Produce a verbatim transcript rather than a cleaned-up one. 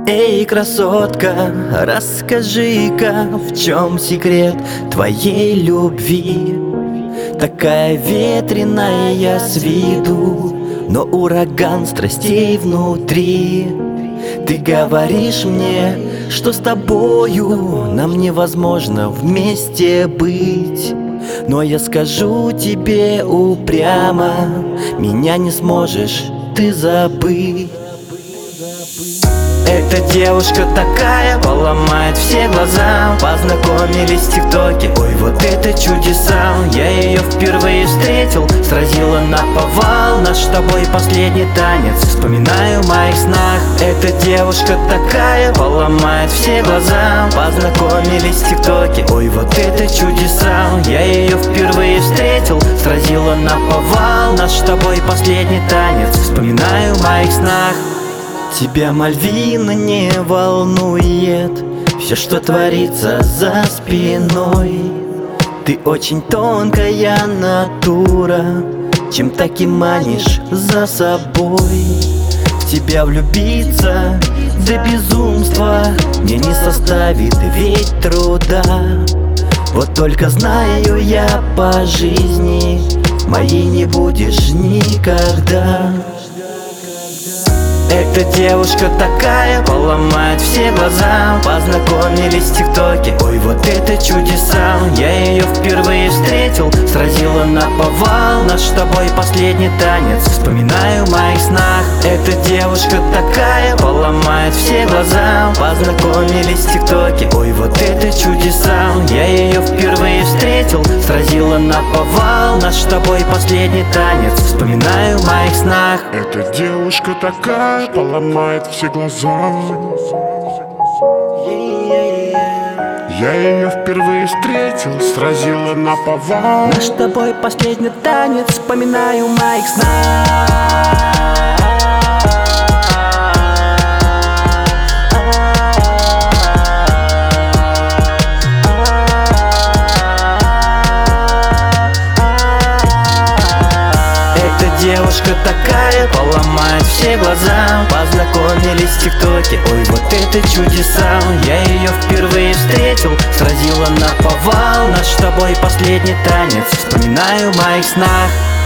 Эй, красотка, расскажи-ка, в чем секрет твоей любви? Такая ветреная я с виду, но ураган страстей внутри. Ты говоришь мне, что с тобою нам невозможно вместе быть, но я скажу тебе упрямо, меня не сможешь ты забыть. Эта девушка такая, поломает все глаза. Познакомились в ТикТоке, ой, вот это чудеса. Я ее впервые встретил, сразила наповал. Наш с тобой последний танец, вспоминаю в моих снах. Эта девушка такая, поломает все глаза. Познакомились в ТикТоке, ой, вот это чудеса. Я ее впервые встретил, сразила наповал. Наш с тобой последний танец, вспоминаю в моих снах. Тебя, Мальвина, не волнует все, что творится за спиной. Ты очень тонкая натура, чем так и манишь за собой. В тебя влюбиться до безумства мне не составит ведь труда. Вот только знаю я по жизни, моей не будешь никогда. Эта девушка такая, поломает все глаза. Познакомились в ТикТоке, ой, вот это чудеса. Я ее впервые встретил, сразила наповал. Наш с тобой последний танец, вспоминаю в моих снах. Эта девушка такая, поломает все глаза. Познакомились в ТикТоке, ой, вот это чудеса. Я ее впервые встретил, сразила наповал. Наш с тобой последний танец, вспоминаю в моих снах. Эта девушка такая, поломает все глаза. Я ее впервые встретил, сразила наповал. Наш с тобой последний танец, вспоминаю в моих снах. Девушка такая, поломает все глаза. Познакомились в ТикТоке, ой, вот это чудеса. Я ее впервые встретил, сразила наповал. Наш с тобой последний танец, вспоминаю в моих снах.